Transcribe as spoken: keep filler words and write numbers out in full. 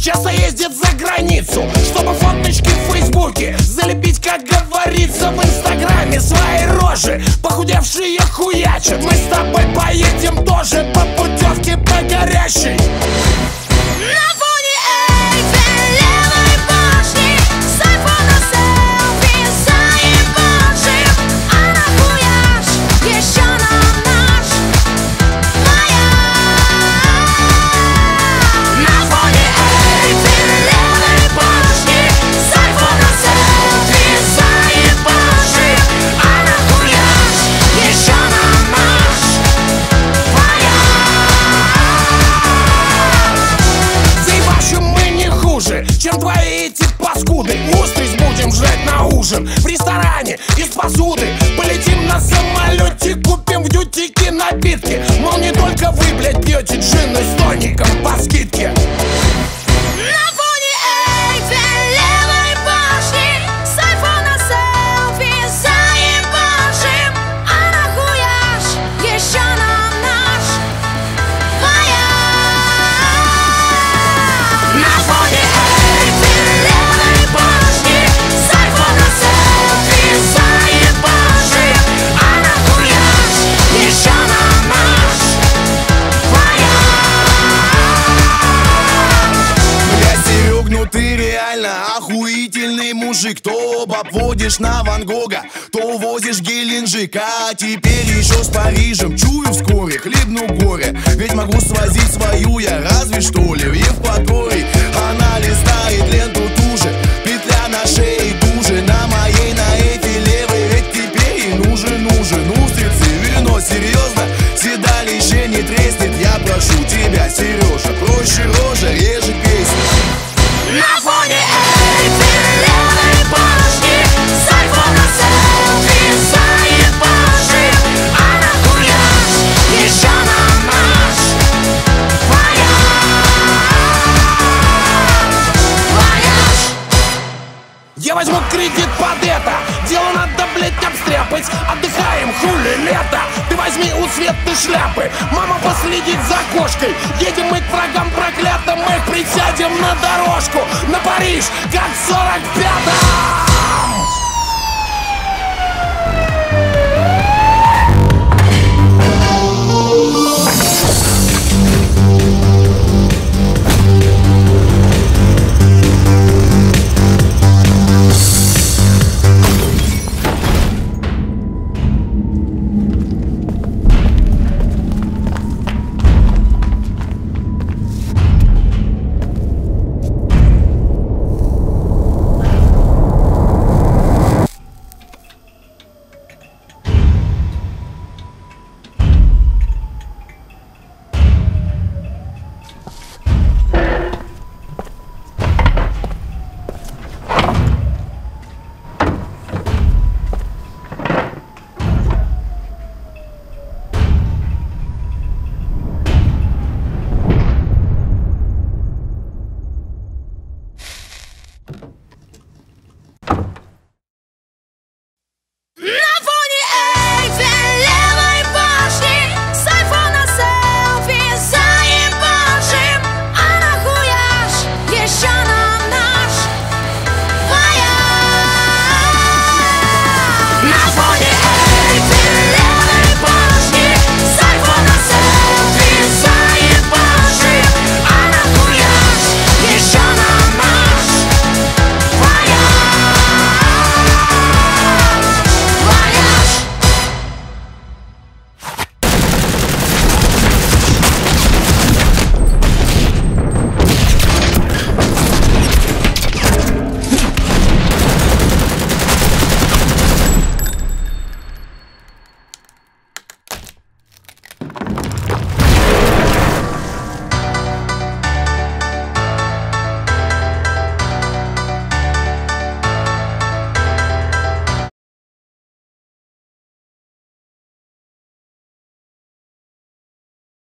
часто ездит за границу, чтобы фоточки в фейсбуке залепить, как говорится, в инстаграме свои рожи. Похудевшие хуячат, мы с тобой поедем тоже по путевке по горящей. Чем твои эти паскуды? Устриц будем жрать на ужин в ресторане из посуды. Полетим на самолете, купим в дьютике напитки. Мол, не только вы, блядь, пьете джин с тоником по скидке. Ты реально охуительный мужик. То обводишь на Ван Гога, то возишь Геленджик. А теперь еще с Парижем. Чую, вскоре хлебну горе. Ведь могу свозить свою я разве что ли в Евпаторий. Она листает ленту туже, петля на шее туже. На моей, на этой левой, ведь теперь ей нужен, нужен устрицы, вино, серьезно. Седалище не треснет, я прошу тебя, Сережа. Проще рожа, реже песня. На фоне Эйфелевой башни с айфона селфи заебаши. А нахуяж еще на наш вояж. Я возьму кредит под это, дело надо, блять, обстряпать. Отдыхаем, хули лето. Ты возьми у Светы шляпы, мама последит за кошкой. Едем мы к врагам проклятым, мы присядем на дорожку на Париж, как в сорок пятом.